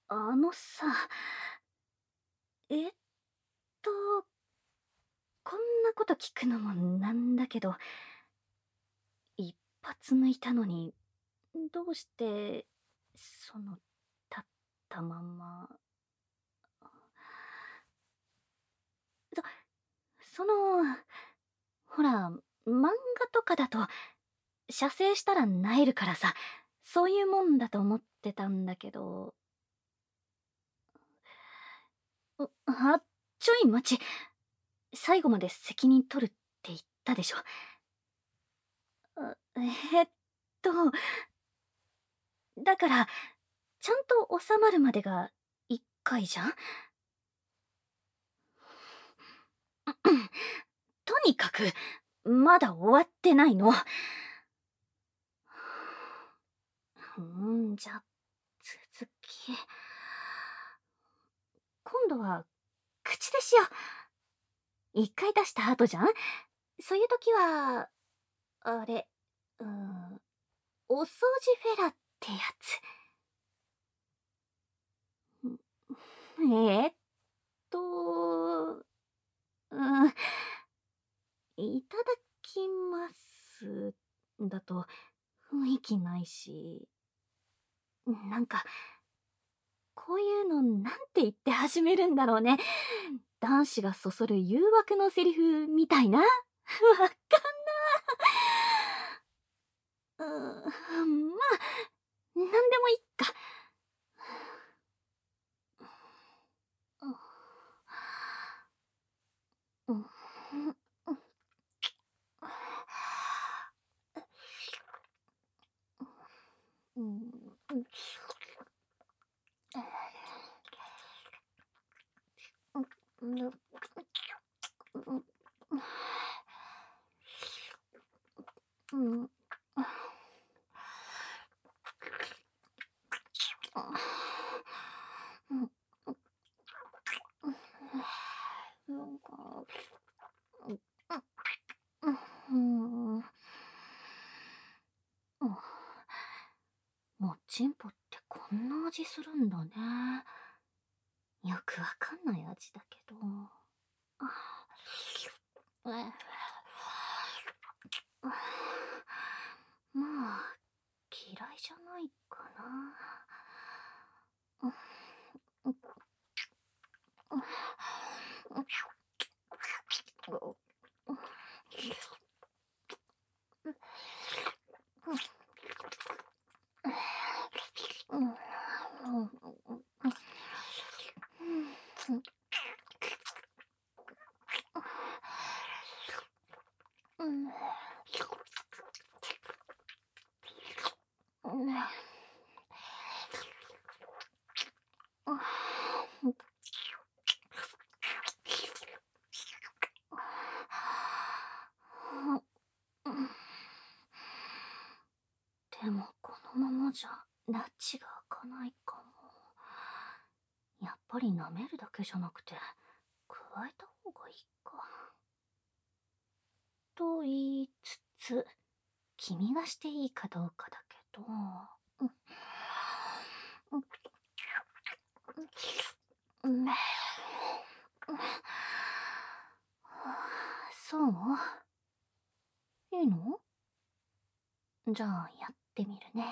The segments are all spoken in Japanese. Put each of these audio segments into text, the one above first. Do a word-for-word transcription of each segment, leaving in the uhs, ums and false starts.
あのさ、えっと、こんなこと聞くのもなんだけど、一発抜いたのに、どうして、その、立ったまま。そ、その、ほら、漫画とかだと、射精したら萎えるからさ、そういうもんだと思ってたんだけど。うあ、ちょい待ち。最後まで責任取るって言ったでしょ。あえっと、だから、ちゃんと収まるまでがいっかいじゃん。とにかく、まだ終わってないの。うんじゃ、続き。今度は、口でしよう。一回出した後じゃん。そういう時は、あれ、うーん、お掃除フェラってやつ。えーっと、うん、いただきますだと雰囲気ないし、なんか、こういうのなんて言って始めるんだろうね。男子がそそる誘惑のセリフみたいな。わかんな。うーん、まあ、なんでもいいか。うん、うん、うん、うん、うん、うん、なんか、うん、うん、もちんぽってこんな味するんだね。よくわかんない味だけど。まあ、嫌いじゃないかな。でもこのままじゃラッチが開かないかも。やっぱり舐めるだけじゃなくて加えた方がいいか。と言いつつ、君がしていいかどうかだけど。うん、そういいの？じゃあやってみるね。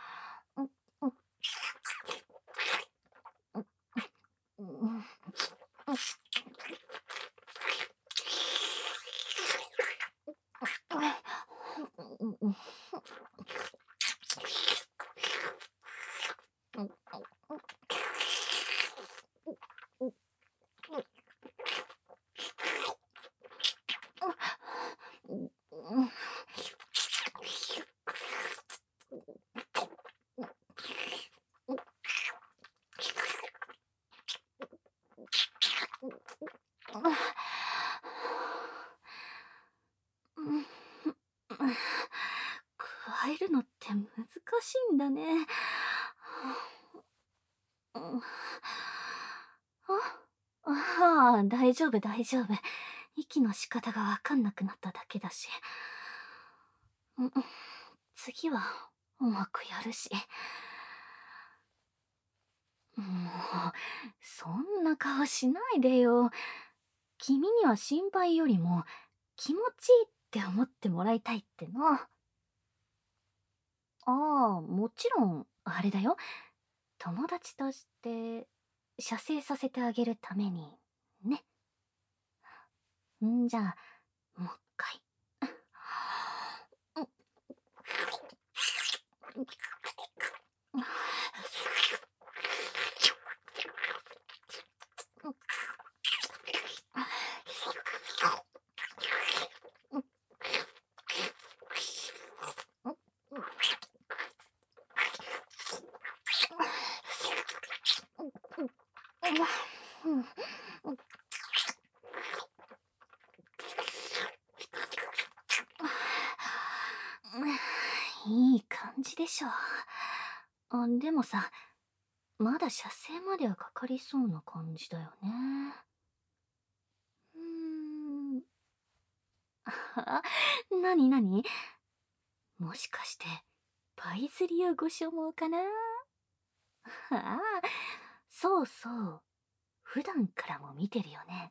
加えるのって難しいんだね。あああ、大丈夫大丈夫。息の仕方がわかんなくなっただけだし。うん、次はうまくやるし。 もう、そんな顔しないでよ。君には心配よりも気持ちいいって思ってもらいたいってな。ああ、もちろん、あれだよ。友達として、射精させてあげるために、ね。んじゃあ、もう一回。いい感じでしょ。あ、でもさ、まだ射精まではかかりそうな感じだよね。うーん。あ、なになに？もしかして、パイ釣りをご所望かな？ああ、そうそう。普段からも見てるよね。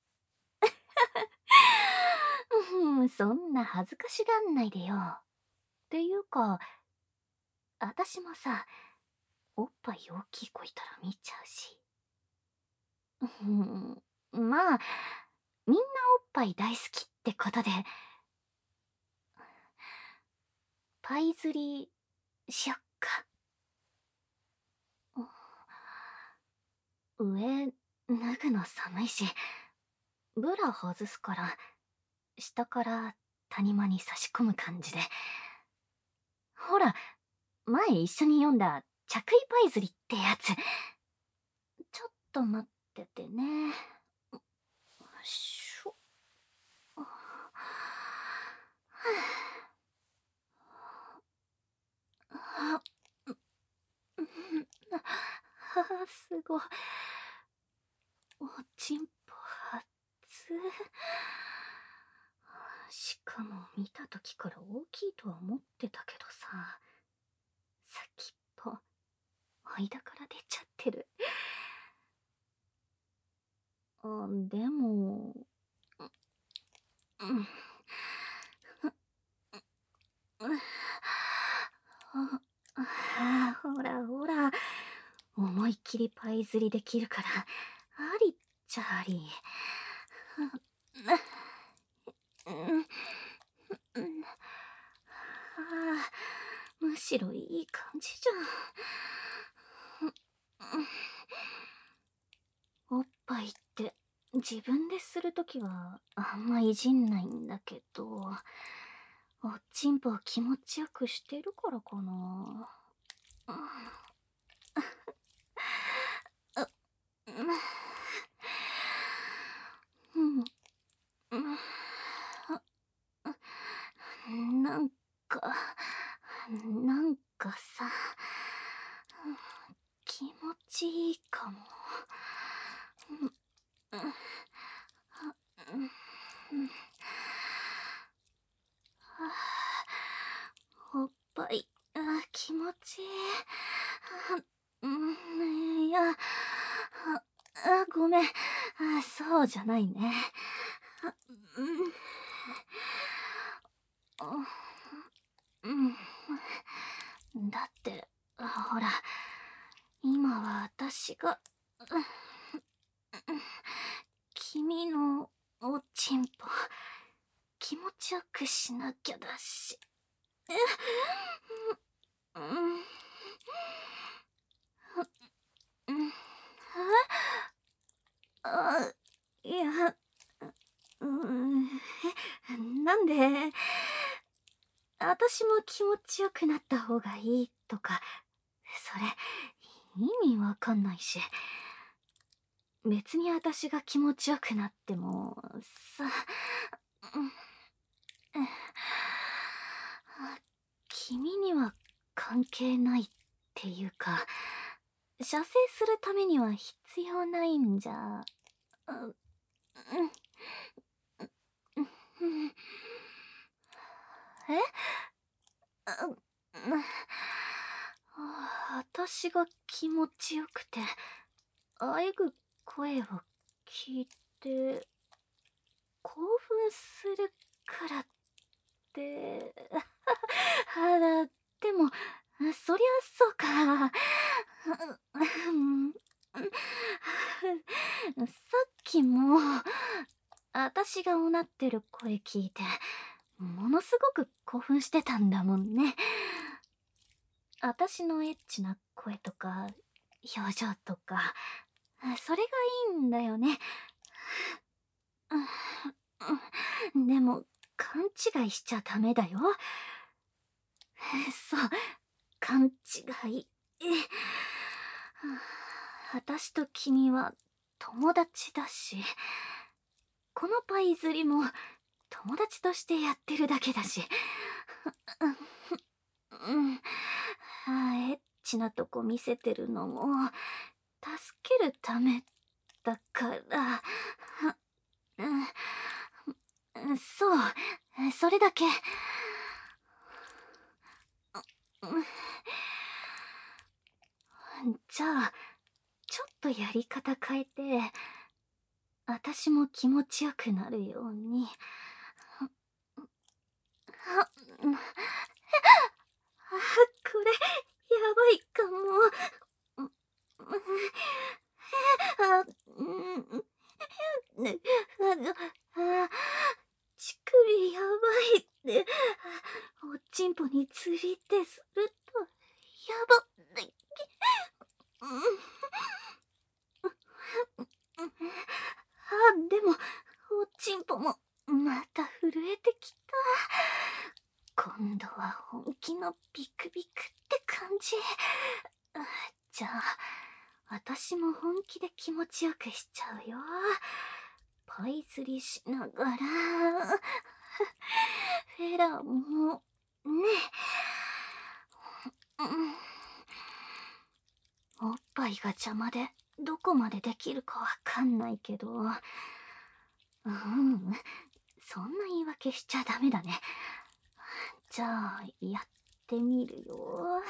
うん、そんな恥ずかしがんないでよ。っていうか、あたしもさ、おっぱい大きい子いたら見ちゃうし。うん、まあ、みんなおっぱい大好きってことで、パイ釣りしよっか。上、脱ぐの寒いし、ブラ外すから、下から谷間に差し込む感じで。ほら、前一緒に読んだ着衣パイ釣りってやつ。ちょっと待っててね。よいしょ。はあ、あ、すごい。おちんぽ熱。しかも見た時から大きいとは思ってたけどさ、先っぽ、間から出ちゃってる。あ、でも、うん、あ、ほらほら、思いっきりパイ釣りできるから、ありっちゃあり。あ、むしろいい感じじゃん。おっぱいって自分でするときはあんまいじんないんだけど、おっちんぽを気持ちよくしてるからかな。うん、なんか、なんかさ、気持ちいいかも。おっぱい、あ、気持ちいい。うん、いや、あ、あ、ごめん。あ、そうじゃないね。うん、うん、だって、ほら、今は私が、君のおちんぽ、気持ちよくしなきゃだし。うん、うん、あ、いや、うん、なんで、私も気持ちよくなった方がいいとか、それ、意味わかんないし。別に私が気持ちよくなっても、さ、うん、君には関係ないっていうか、射精するためには必要ないんじゃ、うん、うん、うん、え、うん、あ、 私が気持ちよくて、あえぐ声を聞いて、興奮するからって、あら、でも、そりゃそうか。うん、さっきも、私がおなってる声聞いて、ものすごく興奮してたんだもんね。私のエッチな声とか、表情とか、それがいいんだよね。でも、勘違いしちゃダメだよ。そう、勘違い。私と君は友達だし、このパイ釣りも友達としてやってるだけだし。うん、エッチなとこ見せてるのも助けるためだから。うん、そう、それだけ。じゃあ、ちょっとやり方変えて、私も気持ちよくなるように。あ、これ、やばいかも。あ、うん、ね、あ、乳首やばいって、おちんぽに釣りってすると、やばって、あ、でも、おちんぽも、また震えてきた。今度は本気のビクビクって感じ。じゃあ、私も本気で気持ちよくしちゃうよ。パイ釣りしながら、フェラも、ね。おっぱいが邪魔で、どこまでできるかわかんないけど、うん、そんな言い訳しちゃダメだね。じゃあ、やってみるよ。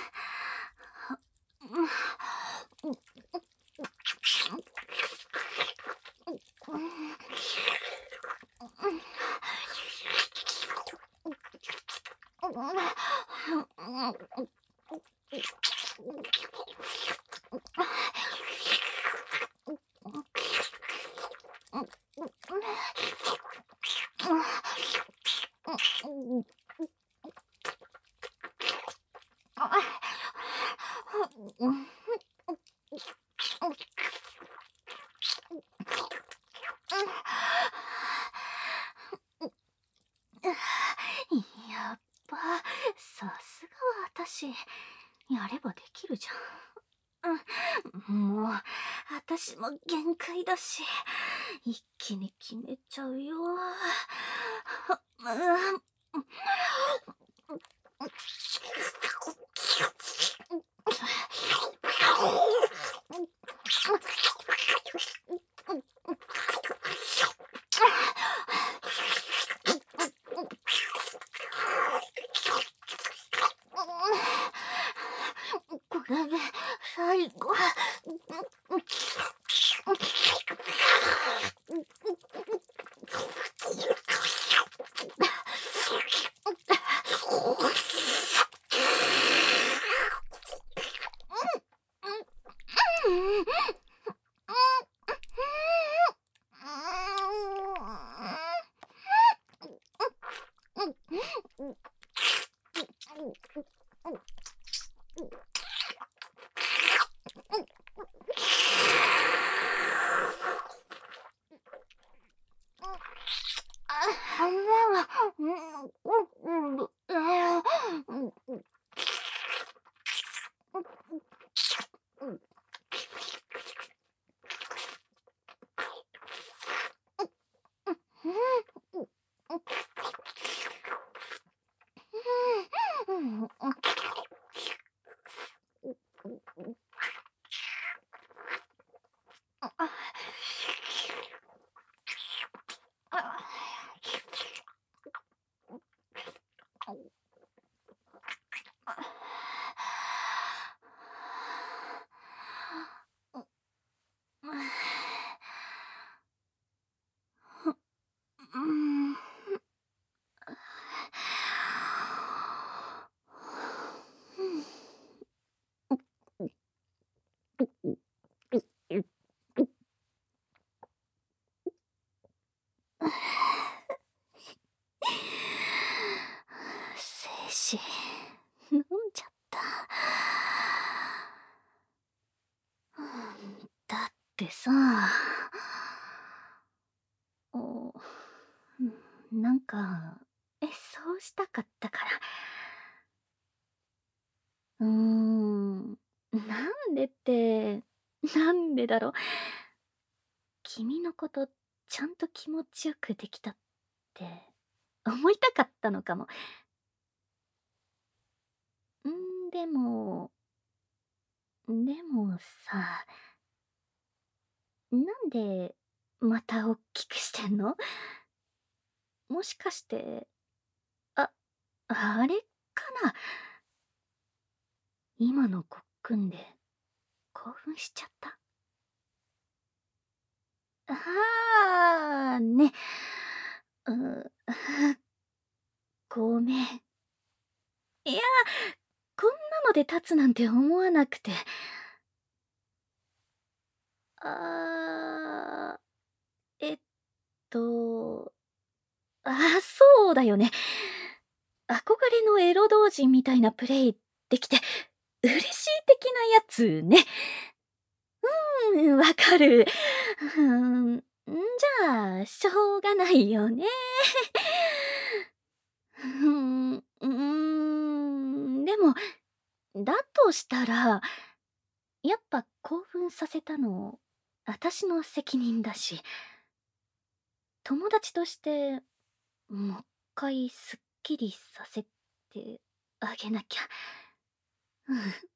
やっぱ、さすがは私、やればできるじゃん。もう、私も限界だし、一気に決めちゃうよ。これで最後。 てさ、お、なんか、え、そうしたかったから。うーん、なんでって、なんでだろう。君のことちゃんと気持ちよくできたって思いたかったのかも。んでも、でもさ、なんでまたおっきくしてんの？もしかして、あ、あれかな？今のごっくんで興奮しちゃった？ああ、ね。う、ごめん。いや、こんなので立つなんて思わなくて。ああ、えっと、ああ、そうだよね。憧れのエロ同人みたいなプレイできて嬉しい的なやつね。うーん、わかる。ふーん、んじゃあ、しょうがないよね。ふーん、うーん、でも、だとしたら、やっぱ興奮させたの、あたしの責任だし、友達として、もっかいすっきりさせてあげなきゃ。うん。